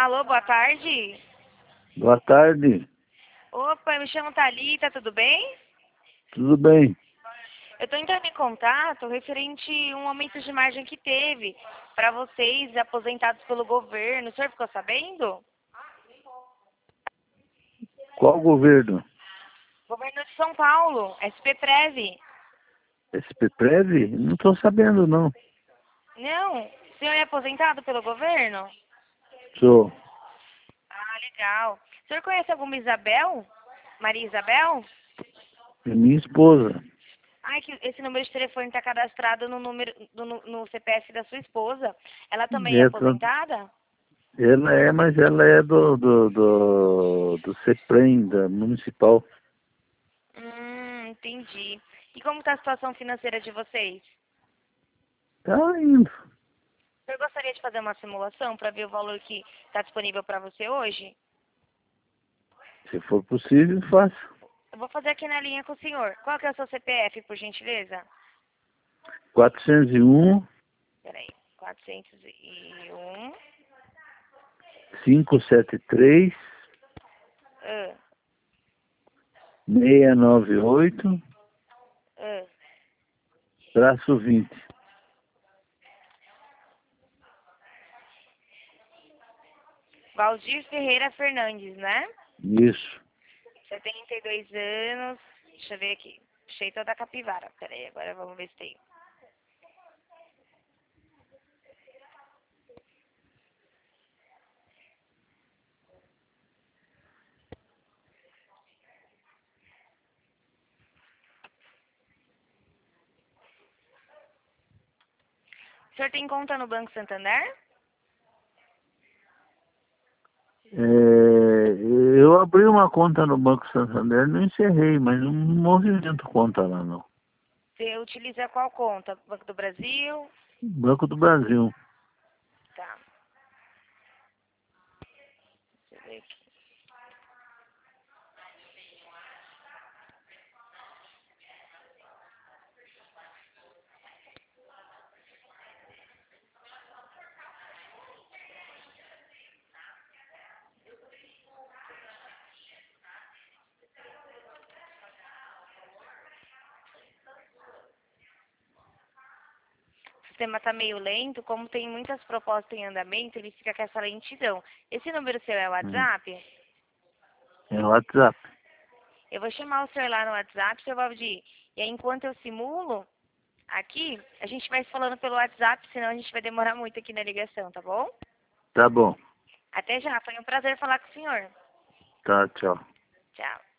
Alô, boa tarde. Boa tarde, Opa, eu me chamo Thalita, tudo bem? tudo bem? Eu estou entrando em contato referente a um aumento de margem que teve para vocês aposentados pelo governo. O senhor ficou sabendo? Qual governo? Governo de São Paulo, SP-Prev. SP-Prev? Não estou sabendo, não. Não? O senhor é aposentado pelo governo? Sou. Ah, legal. O senhor conhece alguma Isabel? Maria Isabel? É minha esposa. Ai, que esse número de telefone está cadastrado no CPF da sua esposa. Ela também é Essa- aposentada? Ela é, mas ela é do CEPREM, da Municipal. Entendi. E como está a situação financeira de vocês? Tá indo. O senhor gostaria de fazer uma simulação para ver o valor que está disponível para você hoje? Se for possível, faça. Eu vou fazer aqui na linha com o senhor. Qual que é o seu CPF, por gentileza? 401 Peraí. 401. 573 Ah, 698 ah. traço 20. Valdir Ferreira Fernandes, né? Isso. 72 anos. Deixa eu ver aqui. Cheita da Capivara. Peraí, agora vamos ver se tem. O senhor tem conta no Banco Santander? Eu abri uma conta no Banco Santander, não encerrei, mas não movimento conta lá, não. Você utiliza qual conta? Banco do Brasil? Banco do Brasil. Tá. Deixa eu ver aqui. O sistema está meio lento, como tem muitas propostas em andamento, ele fica com essa lentidão. Esse número seu é o Hum. WhatsApp? É o WhatsApp. Eu vou chamar o senhor lá no WhatsApp, seu Valdir. E aí, enquanto eu simulo aqui, a gente vai se falando pelo WhatsApp, senão a gente vai demorar muito aqui na ligação, tá bom? Tá bom. Até já, foi um prazer falar com o senhor. Tá, tchau.